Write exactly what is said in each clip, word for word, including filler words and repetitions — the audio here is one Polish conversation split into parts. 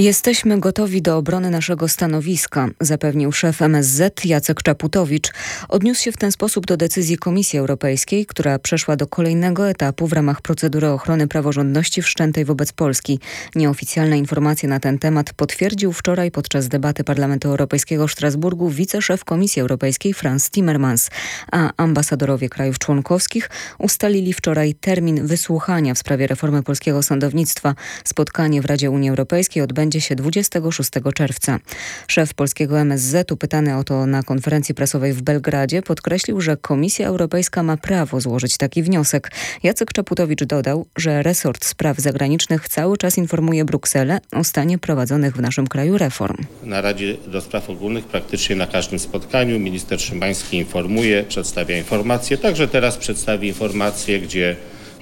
Jesteśmy gotowi do obrony naszego stanowiska, zapewnił szef M S Z Jacek Czaputowicz. Odniósł się w ten sposób do decyzji Komisji Europejskiej, która przeszła do kolejnego etapu w ramach procedury ochrony praworządności wszczętej wobec Polski. Nieoficjalne informacje na ten temat potwierdził wczoraj podczas debaty Parlamentu Europejskiego w Strasburgu wiceszef Komisji Europejskiej Frans Timmermans, a ambasadorowie krajów członkowskich ustalili wczoraj termin wysłuchania w sprawie reformy polskiego sądownictwa. Spotkanie w Radzie Unii Europejskiej odbędzie Będzie się dwudziestego szóstego czerwca. Szef polskiego M S Z, pytany o to na konferencji prasowej w Belgradzie, podkreślił, że Komisja Europejska ma prawo złożyć taki wniosek. Jacek Czaputowicz dodał, że resort spraw zagranicznych cały czas informuje Brukselę o stanie prowadzonych w naszym kraju reform. Na Radzie do Spraw Ogólnych praktycznie na każdym spotkaniu minister Szymański informuje, przedstawia informacje. Także teraz przedstawi informacje, gdzie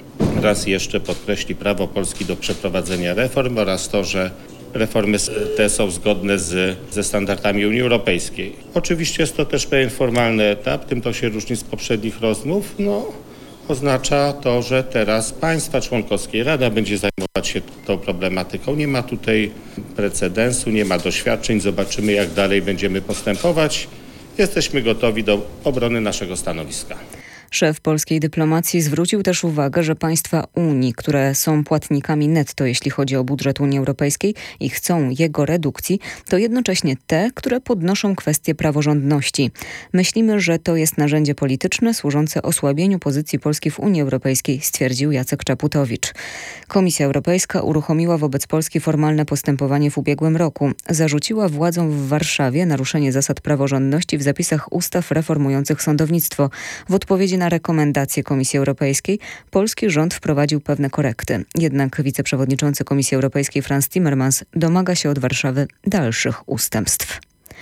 raz jeszcze podkreśli prawo Polski do przeprowadzenia reform oraz to, że reformy te są zgodne z, ze standardami Unii Europejskiej. Oczywiście jest to też pewien formalny etap, tym to się różni z poprzednich rozmów. No, oznacza to, że teraz państwa członkowskie, Rada będzie zajmować się tą problematyką. Nie ma tutaj precedensu, nie ma doświadczeń. Zobaczymy, jak dalej będziemy postępować. Jesteśmy gotowi do obrony naszego stanowiska. Szef polskiej dyplomacji zwrócił też uwagę, że państwa Unii, które są płatnikami netto, jeśli chodzi o budżet Unii Europejskiej i chcą jego redukcji, to jednocześnie te, które podnoszą kwestię praworządności. Myślimy, że to jest narzędzie polityczne służące osłabieniu pozycji Polski w Unii Europejskiej, stwierdził Jacek Czaputowicz. Komisja Europejska uruchomiła wobec Polski formalne postępowanie w ubiegłym roku. Zarzuciła władzom w Warszawie naruszenie zasad praworządności w zapisach ustaw reformujących sądownictwo. W odpowiedzi na Na rekomendacje Komisji Europejskiej polski rząd wprowadził pewne korekty. Jednak wiceprzewodniczący Komisji Europejskiej Frans Timmermans domaga się od Warszawy dalszych ustępstw.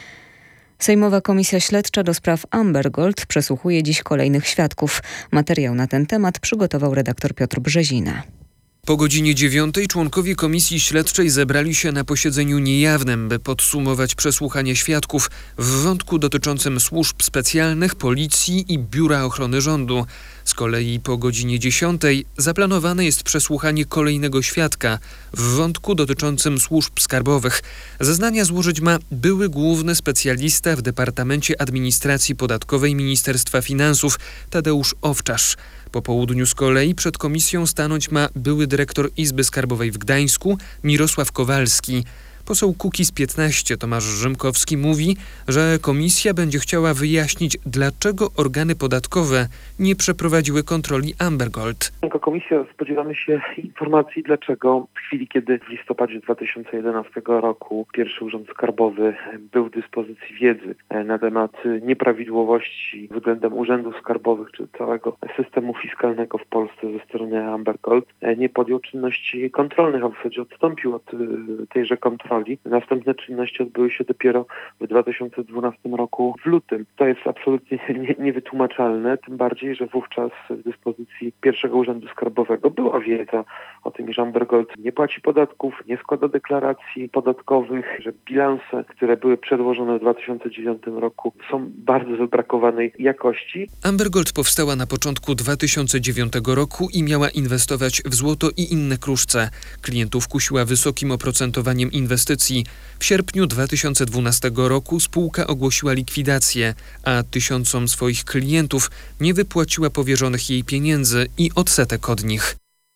Sejmowa Komisja Śledcza do spraw Amber Gold przesłuchuje dziś kolejnych świadków. Materiał na ten temat przygotował redaktor Piotr Brzezina. Po godzinie dziewiątej członkowie Komisji Śledczej zebrali się na posiedzeniu niejawnym, by podsumować przesłuchanie świadków w wątku dotyczącym służb specjalnych, policji i Biura Ochrony Rządu. Z kolei po godzinie dziesiątej zaplanowane jest przesłuchanie kolejnego świadka w wątku dotyczącym służb skarbowych. Zeznania złożyć ma były główny specjalista w Departamencie Administracji Podatkowej Ministerstwa Finansów Tadeusz Owczarz. Po południu z kolei przed komisją stanąć ma były dyrektor Izby Skarbowej w Gdańsku Mirosław Kowalski. Poseł Kukiz piętnaście Tomasz Rzymkowski mówi, że komisja będzie chciała wyjaśnić, dlaczego organy podatkowe nie przeprowadziły kontroli Amber Gold. Jako komisja spodziewamy się informacji, dlaczego w chwili, kiedy w listopadzie dwa tysiące jedenastego roku pierwszy Urząd Skarbowy był w dyspozycji wiedzy na temat nieprawidłowości względem urzędów skarbowych czy całego systemu fiskalnego w Polsce ze strony Amber Gold, nie podjął czynności kontrolnych, a w zasadzie odstąpił od tejże kontroli. Następne czynności odbyły się dopiero w dwa tysiące dwunastym roku w lutym. To jest absolutnie nie, niewytłumaczalne, tym bardziej, że wówczas w dyspozycji pierwszego Urzędu Skarbowego była wiedza o tym, że Amber Gold nie płaci podatków, nie składa deklaracji podatkowych, że bilanse, które były przedłożone w dwa tysiące dziewiątym roku, są bardzo wybrakowanej jakości. Amber Gold powstała na początku dwa tysiące dziewiątego roku i miała inwestować w złoto i inne kruszce. Klientów kusiła wysokim oprocentowaniem inwestycji. W sierpniu dwa tysiące dwunastego roku spółka ogłosiła likwidację, a tysiącom swoich klientów nie wypłaciła powierzonych jej pieniędzy i odsetek od nich.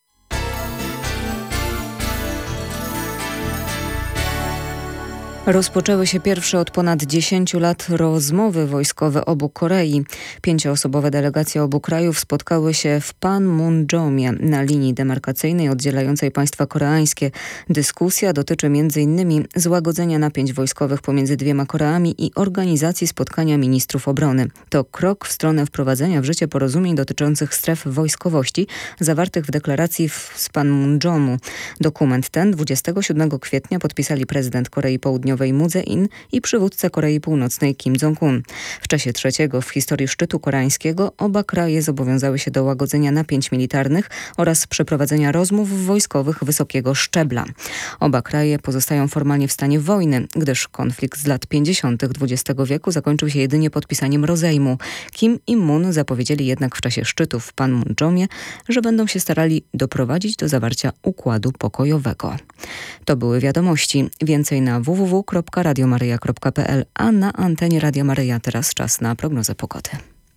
Rozpoczęły się pierwsze od ponad dziesięciu lat rozmowy wojskowe obu Korei. Pięcioosobowe delegacje obu krajów spotkały się w Panmunjomie na linii demarkacyjnej oddzielającej państwa koreańskie. Dyskusja dotyczy między innymi złagodzenia napięć wojskowych pomiędzy dwiema Koreami i organizacji spotkania ministrów obrony. To krok w stronę wprowadzenia w życie porozumień dotyczących stref wojskowości zawartych w deklaracji z Panmunjomu. Dokument ten dwudziestego siódmego kwietnia podpisali prezydent Korei Południowej południowej Moon Jae-in i przywódca Korei Północnej Kim Jong-un. W czasie trzeciego w historii szczytu koreańskiego oba kraje zobowiązały się do łagodzenia napięć militarnych oraz przeprowadzenia rozmów wojskowych wysokiego szczebla. Oba kraje pozostają formalnie w stanie wojny, gdyż konflikt z lat pięćdziesiątych dwudziestego wieku zakończył się jedynie podpisaniem rozejmu. Kim i Moon zapowiedzieli jednak w czasie szczytu w Panmunjomie, że będą się starali doprowadzić do zawarcia układu pokojowego. To były wiadomości. Więcej na w w w kropka radio maryja kropka p l, a na antenie Radia Maryja teraz czas na prognozę pogody.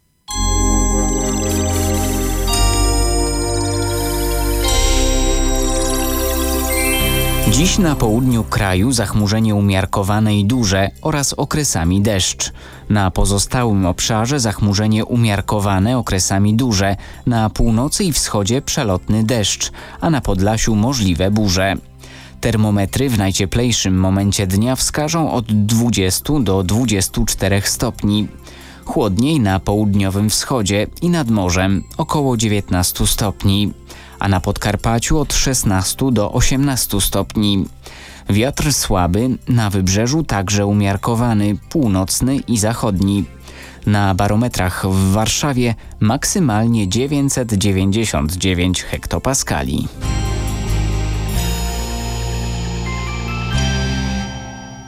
Dziś na południu kraju zachmurzenie umiarkowane i duże oraz okresami deszcz. Na pozostałym obszarze zachmurzenie umiarkowane, okresami duże. Na północy i wschodzie przelotny deszcz, a na Podlasiu możliwe burze. Termometry w najcieplejszym momencie dnia wskażą od dwudziestu do dwudziestu czterech stopni. Chłodniej na południowym wschodzie i nad morzem około dziewiętnastu stopni, a na Podkarpaciu od szesnastu do osiemnastu stopni. Wiatr słaby, na wybrzeżu także umiarkowany, północny i zachodni. Na barometrach w Warszawie maksymalnie dziewięćset dziewięćdziesiąt dziewięć hektopaskali.